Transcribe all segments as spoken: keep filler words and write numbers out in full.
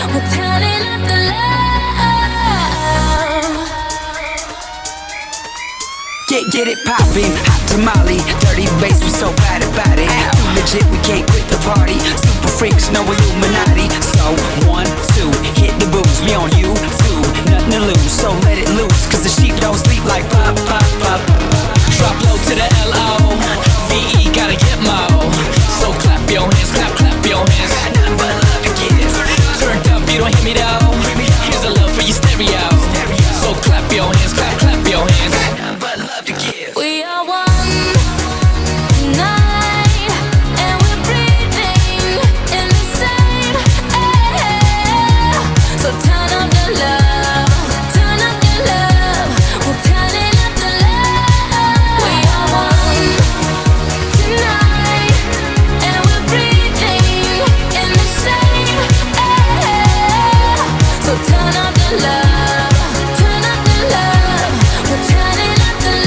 We're turning up the love. Get, get it poppin', hot tamale, dirty bass, we so bad about it. Too legit, we can't quit the party. Super freaks, no Illuminati. So, one, two, hit the booze, we on you two. Nothing to lose, so let it loose. Cause the sheep don't sleep like pop, pop, pop. Drop low to the L O V E, gotta get mo. So clap your hands, clap, clap your hands. Got nothing but love to give. Turned up, you don't hear me though. Here's a love for your stereo. So clap your hands, clap, clap your hands. Got nothing but love to give. We are one tonight, and we're breathing in the same air. So turn up the love, turn up the love. We're turning up the love. We are one tonight, and we're breathing in the same air. So turn up the love, turn up the love. We're turning up the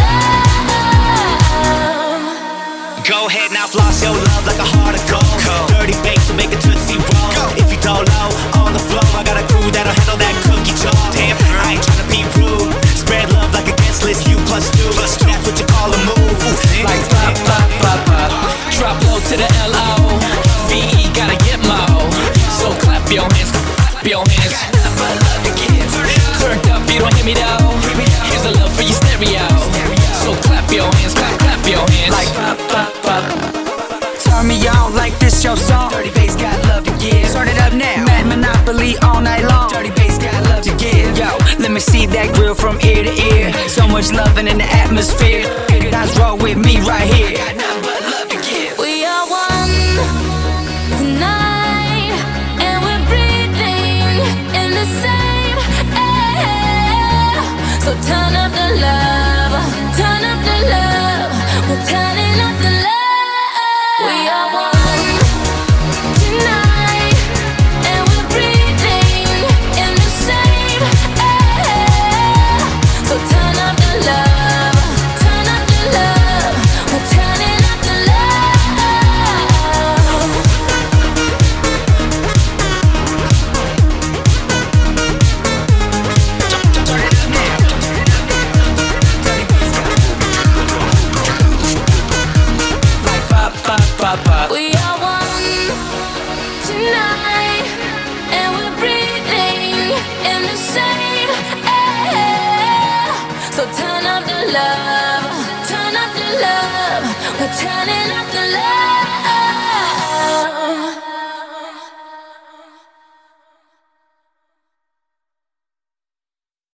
love. Go ahead now, floss your love like a heart of gold. Dirty bass will make a tootsie roll. If you don't know, on the floor, I got a crew that'll handle that cookie jar. Damn, I ain't tryna be rude. Spread love like a guest list, you plus two. That's what you call a move. Like pop, pop, pop, pop. Drop low to the L O V E, gotta get mo. So clap your hands, clap your hands. Got nothing but love to give. Turned up, you don't hear me though. Here's a love for your stereo. So clap your hands, clap, clap your hands. Like pop, pop, pop. Turn me on like this your song. Dirty bass got love to give. Turn it up now. Mad Monopoly all night long. Dirty bass got love to give. Yo, let me see that grill from ear to ear. So much loving in the atmosphere. Good guys roll with me right here. Got nothing but love to give. We are one tonight, and we're breathing in the same air. So turn up the love, turn up the love. We're turning up the love. We are one tonight, and we're breathing in the same air. So turn up the love, turn up the love. We're turning up the love. Turn it up now. Dirty bass got like pop, pop, pop, pop. We are one tonight, and we're breathing in the same air. So turn up the love, turn up the love. We're turning up the love.